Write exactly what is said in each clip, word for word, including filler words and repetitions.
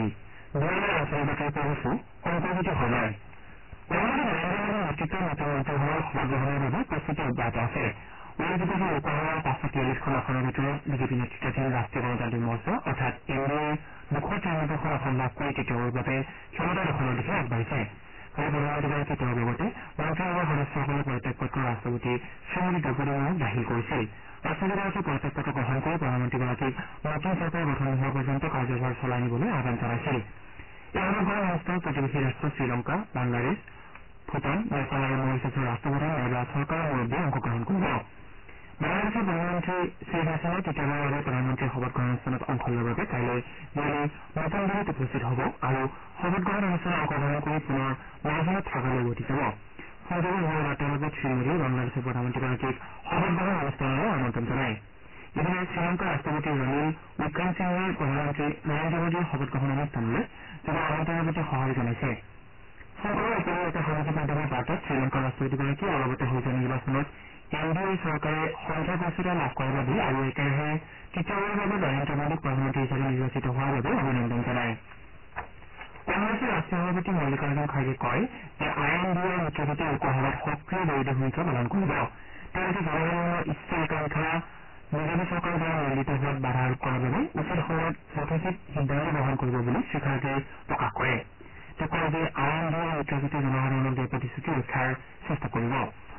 দুয়ারে আঞ্চলিকতার পরিচু অন্তর্ভুক্ত হওয়ায় প্রধানমন্ত্রী নরেন্দ্র মোদীর নেতৃত্বে নতুন মন্ত্রীসভাৰ শপত গ্ৰহণৰ বাবে প্ৰস্তুতি অব্যাহত আছে। উল্লেখযোগ্য যে লোকসভাৰ পাঁচশ তিয়াল্লিছখন আসনৰ ভিতৰত বিজেপি নেতৃত্বাধীন ৰাষ্ট্ৰীয় গণতান্ত্ৰিক মৰ্চা অৰ্থাৎ এন ডি এ দুশ তিৰানব্বৈখন আসন লাভ কৰি তৃতীয়বাৰৰ বাবে ক্ষমতা দখলৰ দিশে আগবাঢ়িছে। কালি প্ৰধানমন্ত্ৰীগৰাকীয়ে তেওঁৰ লগতে মন্ত্ৰীসভাৰ সদস্যসকলক পদত্যাগপত্ৰ ৰাষ্ট্ৰপতি শ্ৰীমতী দ্ৰৌপদী মুৰ্মুক দাখিল কৰিছিল। ৰাষ্ট্ৰপতিগৰাকীয়ে পদত্যাগপত্ৰ গ্ৰহণ কৰি প্ৰধানমন্ত্ৰীগৰাকীক নতুন চৰকাৰ গঠন নোহোৱা পৰ্যন্ত কাৰ্যভাৰ চলাই নিবলৈ আহ্বান জনাইছিল। এই সভাৰ অনুষ্ঠানত প্ৰতিবেশী ৰাষ্ট্ৰ শ্ৰীলংকা, বাংলাদেশ, ভূটান, নেপাল আৰু মৰিছাছৰ ৰাষ্ট্ৰপ্ৰধান নাইবা চৰকাৰৰ মুৰব্বীয়ে অংশগ্ৰহণ কৰিব। বাংলাদেশৰ প্ৰধানমন্ত্ৰী শ্বেখ হাছিনাই তৃতীয়বাৰৰ বাবে প্ৰধানমন্ত্ৰীৰ শপত গ্ৰহণ অনুষ্ঠানত অংশ লোৱাৰ বাবে কাইলৈ বিয়লি নতুন দিল্লীত উপস্থিত হ'ব আৰু শপত গ্ৰহণ অনুষ্ঠানত অংশগ্ৰহণ কৰি পুনৰ মাজুলীত থাকালৈ উভতি যাব। সংযোগী হোৱাৰ বাৰ্তালাপত শ্ৰীমোদীয়ে বাংলাদেশৰ প্ৰধানমন্ত্ৰীগৰাকীক শপত গ্ৰহণ অনুষ্ঠানলৈ আমন্ত্ৰণ জনায়। ইপিনে শ্ৰীলংকাৰ ৰাষ্ট্ৰপতি ৰনিল উইক্ৰেমসিংঘে প্ৰধানমন্ত্ৰী নৰেন্দ্ৰ মোদীৰ শপত গ্ৰহণ অনুষ্ঠানলৈ যোৱা আমন্ত্ৰণৰ প্ৰতি সঁহাৰি জনাইছে। সংসদৰ উপৰিও এটা সামাজিক মাধ্যমৰ বাৰ্তাত শ্ৰীলংকাৰ ৰাষ্ট্ৰপতিগৰাকীয়ে অলপতে হৈ যোৱা নিৰ্বাচনত এন ডি এ চৰকাৰে সংখ্যাগৰিষ্ঠতা লাভ কৰাৰ বাবে আৰু একেৰাহে তৃতীয়বাৰৰ বাবে নৰেন্দ্ৰ মোদীক প্ৰধানমন্ত্ৰী হিচাপে নিৰ্বাচিত হোৱাৰ বাবে অভিনন্দন জনায়। কংগ্ৰেছৰ ৰাষ্ট্ৰীয় সভাপতি মল্লিকাৰ্জুন খাৰ্গে কয় যে আই এন ডি এৰ মিত্ৰজোঁটে লোকসভাত সক্ৰিয় বিৰোধী ভূমিকা পালন কৰিব। তেওঁলোকে জনসাধাৰণৰ ইচ্ছা আকাংক্ষা বিজেপি চৰকাৰৰ দ্বাৰা মণ্ডিত হোৱাত বাধা আৰোপ কৰাৰ বাবে উচিত সময়ত যথোচিত সিদ্ধান্ত গ্ৰহণ কৰিব বুলি শ্ৰীখাৰ্গেই প্ৰকাশ কৰে। তেওঁ কয় যে আই এন ডি এৰ মিত্ৰজোঁটে জনসাধাৰণৰ দিয়া প্ৰতিশ্ৰুতি ৰক্ষাৰ চেষ্টা কৰিব।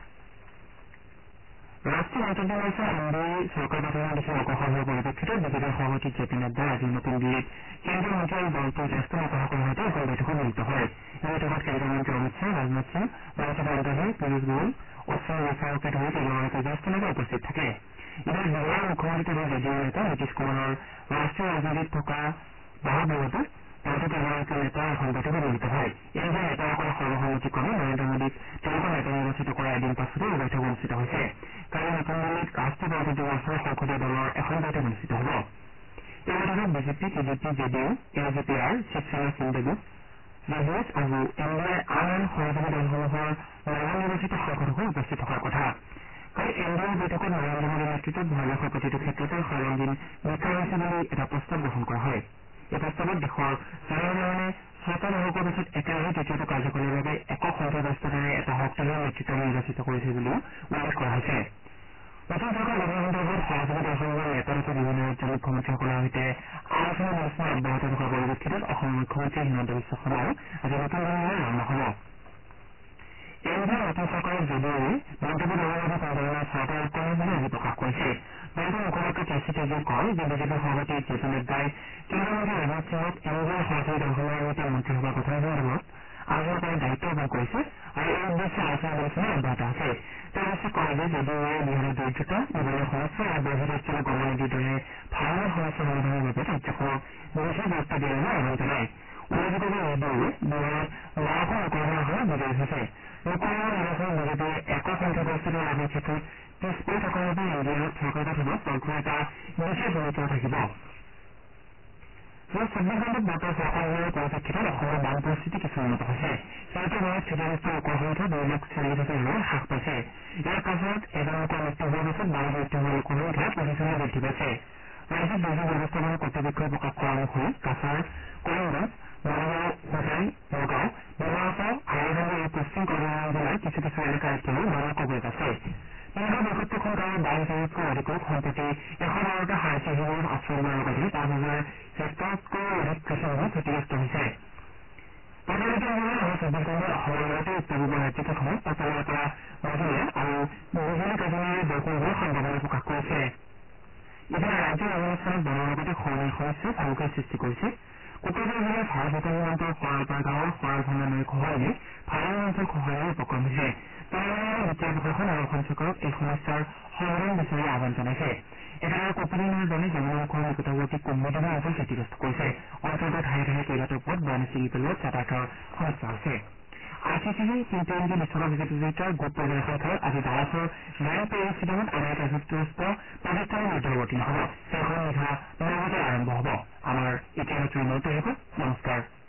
ৰাষ্ট্ৰীয় গণতান্ত্ৰিক মৰ্চা এন ডি এ চৰকাৰ গঠনৰ দিশে অগ্ৰসৰ হোৱাৰ পৰিপ্ৰেক্ষিতত বিজেপিৰ সভাপতি জে পি নাড্ডাই আজি নতুন দিল্লীত কেন্দ্ৰীয় মন্ত্ৰী আৰু দলটোৰ জ্যেষ্ঠ নেতাসকলৰ সৈতে এখন বৈঠকত মিলিত হয়। এই বৈঠকত কেন্দ্ৰীয় মন্ত্ৰী অমিত শ্বাহ, ৰাজনাথ সিং, মনসুখ মণ্ডলী, পীয়ুষ গোৱেল, অশ্বিনী বৈষ্ণৱকে ধৰি কেইবাগৰাকীও জ্যেষ্ঠ নেতা উপস্থিত থাকে। ইফালে বিহাৰৰ মুখ্যমন্ত্ৰী তথা জে ডি ইউৰ নেতা নীতিশ কুমাৰৰ ৰাষ্ট্ৰীয় ৰাজনীতিত থকা বাহুবলতে দলটোৰ কেইবাগৰাকীও নেতা এখন বৈঠকত মিলিত হয়। এই যে নেতাসকলৰ সৰ্বসন্মতিক্ৰমে নৰেন্দ্ৰ মোদীক তেওঁলোকৰ নেতা নিৰ্বাচিত কৰাৰ এদিন পাছতে এই বৈঠক অনুষ্ঠিত হৈছে। কালি নতুন দিল্লীত ৰাষ্ট্ৰীয় গণতান্ত্ৰিক মৰ্চাৰ সংসদীয় দলৰ এখন বৈঠক অনুষ্ঠিত হ'ব। এই বৈঠকত BJP, TDP, J D U, A J P R, Shiv Sena, চিণ্ডেবু, জে ডি এছ আৰু এন ডি এৰ আন আন সহযোগী দলসমূহৰ নৱনিৰ্বাচিত সাংসদসকল উপস্থিত থকাৰ কথা। কালি এন ডি এৰ বৈঠকত নৰেন্দ্ৰ মোদীৰ নেতৃত্বত ভাৰতবৰ্ষৰ প্ৰতিটো ক্ষেত্ৰতে সৰ্বাংগীন বিকাশ হৈছে বুলি এটা প্ৰস্তাৱ গ্ৰহণ কৰা হয়। এই প্ৰস্তাৱত দেশৰ জনসাধাৰণে ছটা দশকৰ পিছত একেৰাহে তৃতীয়টো কাৰ্যকালৰ বাবে একক সংখ্যাগৰিষ্ঠতাৰে এটা শক্তিশালী নেতৃত্ব নিৰ্বাচিত কৰিছে বুলিও উল্লেখ কৰা হৈছে। নতুন চৰকাৰ গঠন সন্দৰ্ভত সহযোগী দলসমূহৰ নেতা তথা বিভিন্ন ৰাজ্যৰ মুখ্যমন্ত্ৰীসকলৰ সৈতে আলোচনা বিলোচনা অব্যাহত থকাৰ পৰিপ্ৰেক্ষিতত অসমৰ মুখ্যমন্ত্ৰী হিমন্ত বিশ্ব শৰ্মাও আজি নতুন দিল্লীলৈ ৰাওনা হ'ব। এন ডি এৰ নতুন চৰকাৰৰ জে ডি ইউৱে মন্তব্য দলৰ বাবে কোনোধৰণৰ চৰকাৰ উৎপন্ন বুলি আজি প্ৰকাশ কৰিছে। দলটোৰ মুখপাত্ৰ কেচি তেজে কয় যে বিজেপিৰ সভাপতি জে পি নাড্ডাই কেন্দ্ৰীয় মন্ত্ৰী ৰাজনাথ সিঙক এন ডি এৰ সহযোগী দলসমূহৰ সৈতে মন্ত্ৰীসভা গঠন সন্দৰ্ভত আলোচনা কৰাৰ দায়িত্ব অৰ্পণ কৰিছে আৰু এই উদ্দেশ্যে আলোচনা বিলোচনা অব্যাহত আছে। তেওঁ অৱশ্যে কয় যে জে ডি ইউৱে বিহাৰৰ দৰিদ্ৰতা, নিবনুৱা সমস্যা আৰু বহিঃৰাষ্ট্ৰীয় গংগা নদীৰ দৰে ভাৰতৰ সমস্যা সমাধানৰ বাবে ৰাজ্যখনক বেছি গুৰুত্ব দিয়া বুলি আহ্বান জনায়। উল্লেখযোগ্য যে জে ডি ইউৱে বিহাৰত বাৰশ লোকসভা আসনত বিজয়ী হৈছে। লোকসভা নিৰ্বাচনত বিজেপিয়ে একক সংখ্যাগৰিষ্ঠতা লাভৰ ক্ষেত্ৰত পিছ পৰি থকাৰ বাবে এন ডি এৰ চৰকাৰ গঠনত দলটোৰ এটা বিশেষ ভূমিকা থাকিব। যোৱা চৌব্বিছ ঘণ্টাত বতৰ ফলাফল হোৱাৰ পৰিপ্ৰেক্ষিতত অসমৰ বান পৰিস্থিতি কিছু উন্নত হৈছে। শেহতীয়া সময়ত ক্ষতিগ্ৰস্ত লোকৰ সংখ্যা দুই লাখ চল্লিছ হাজাৰলৈ হ্ৰাস পাইছে। ইয়াৰ পাছত এজন লোকৰ মৃত্যু হোৱাৰ পিছত বানত মৃত্যু হোৱা লোকৰ সংখ্যা পঁচিছলৈ বৃদ্ধি পাইছে। ৰাজ্যিক দুৰ্যোগ ব্যৱস্থাপনা কৰ্তৃপক্ষই প্ৰকাশ কৰা অনুসৰি কাছাৰ, কৰিমগঞ্জ, মৰিগাঁও, হোজাই, নগাঁও, ডিমাহাছাও, হাইলাকান্দি আৰু পশ্চিম কৰ্মৰাঞ্জন জিলাৰ কিছু কিছু এলেকা এতিয়াও বানৰ কবলত আছে। তিনিশ বাষষ্ঠিখন গাঁৱৰ বাইশ হাজাৰতকৈ অধিক লোক সম্প্ৰতি এশ বাৰটা সাহায্য শিবিৰত আশ্ৰয় লোৱাৰ লগতে পাঁচ হাজাৰ হেক্টৰতকৈও অধিক কৃষিভূমি ক্ষতিগ্ৰস্ত হৈছে। প্ৰতিনিধি মহলে অহা চৌব্বিছ ঘণ্টাত অসমৰ লগতে উত্তৰ পূবৰ ৰাজ্যকেইখনত পাতলৰ পৰা মজলীয়া আৰু বিজুলী গাজনিৰে বৰষুণ হোৱাৰ সম্ভাৱনা প্ৰকাশ কৰিছে। ইফালে ৰাজ্যৰ ৰাজস্থানত বনৰ লগতে খৰালিৰ সমস্যাই ভাবুকিৰ সৃষ্টি কৰিছে। কোকৰাঝাৰ জিলাৰ ভাৰত ভূটান সীমান্তৰ শৰালপাৰ গাঁৱৰ শৰালভাঙা নৈ খহাইয়ে ভালেমান অঞ্চল খহাইৰ উপক্ৰম হৈছে। তেলেংগানাৰ বিত্তীয় প্ৰশাসন আৰু অসম চৰকাৰক এই সমস্যাৰ সমাধান বিচাৰি আহ্বান জনাইছে। একেদৰে কপিলী নৈৰ দলে যমুনামুখৰ নিকটৱৰ্তী কুম্ভীদেৱী অঞ্চল ক্ষতিগ্ৰস্ত কৰিছে। অঞ্চলটোত ঠায়ে ঠায়ে কেইবাটাও পথ বানে ছিগি পেলোৱাত যাতায়াতৰ সমস্যা হৈছে। আই চি চিৰ টি টুৱেণ্টি বিশ্বকাপ প্ৰতিযোগিতাৰ গ্ৰুপ পৰ্যায়ৰ খেলখনত আজি ডালাছৰ গ্ৰেণ্ড পেৰিছ ষ্টেডিয়ামত আমেৰিকা যুক্তৰাষ্ট্ৰ পাকিস্তানৰ যুদ্ধ অৱতীৰ্ণ হ'ব। খেলখন নিশা ন বজাত আৰম্ভ হ'ব। আমাৰ এতিয়া বাতৰি ইমানতে শেষ। নমস্কাৰ।